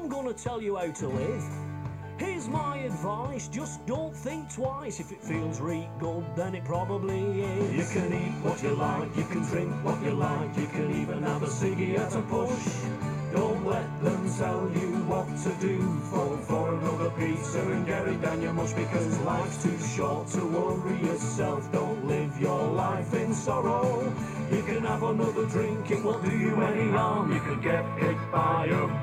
I'm gonna tell you how to live. Here's my advice, just don't think twice. If it feels real good, then it probably is. You can eat what you like, you can drink what you like, you can even have a ciggy at a push. Don't let them tell you what to do. Fall for another pizza and get it down your mush, because life's too short to worry yourself. Don't live your life in sorrow. You can have another drink, it won't do you any harm. You could get hit by a